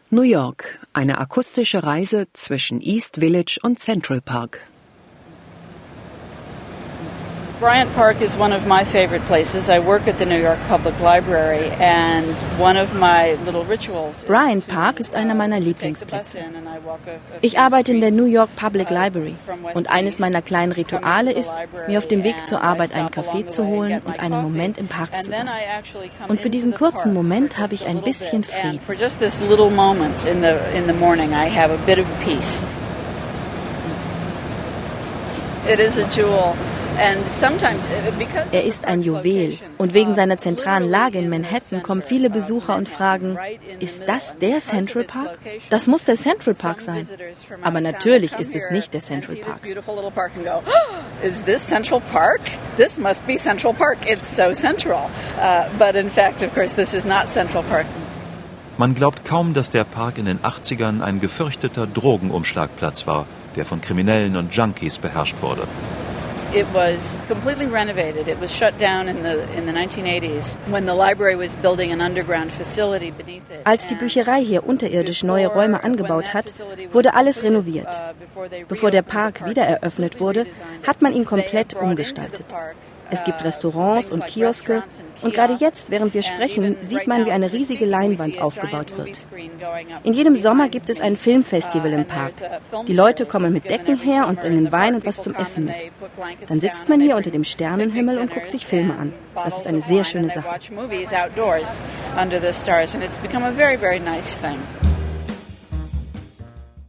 New York, eine akustische Reise zwischen East Village und Central Park. Bryant Park is one of my favorite places. I work at the New York Public Library and one of my little rituals. Bryant Park ist einer meiner Lieblingsplätze. Ich arbeite in der New York Public Library und eines meiner kleinen Rituale ist, mir auf dem Weg zur Arbeit einen Kaffee zu holen und einen Moment im Park zu sein. Und für diesen kurzen Moment habe ich ein bisschen Frieden. For just this little moment in the morning, I have a bit of peace. It is a jewel. Er ist ein Juwel und wegen seiner zentralen Lage in Manhattan kommen viele Besucher und fragen, ist das der Central Park? Das muss der Central Park sein. Aber natürlich ist es nicht der Central Park. Is this Central Park? This must be Central Park. It's so central. But in fact, of course, this is not Central Park. Man glaubt kaum, dass der Park in den 80ern ein gefürchteter Drogenumschlagplatz war, der von Kriminellen und Junkies beherrscht wurde. It was completely renovated. It was shut down in the 1980s when the library was building an underground facility beneath it. Als die Bücherei hier unterirdisch neue Räume angebaut hat, wurde alles renoviert. Bevor der Park wieder eröffnet wurde, hat man ihn komplett umgestaltet. Es gibt Restaurants und Kioske und gerade jetzt, während wir sprechen, sieht man, wie eine riesige Leinwand aufgebaut wird. In jedem Sommer gibt es ein Filmfestival im Park. Die Leute kommen mit Decken her und bringen Wein und was zum Essen mit. Dann sitzt man hier unter dem Sternenhimmel und guckt sich Filme an. Das ist eine sehr schöne Sache.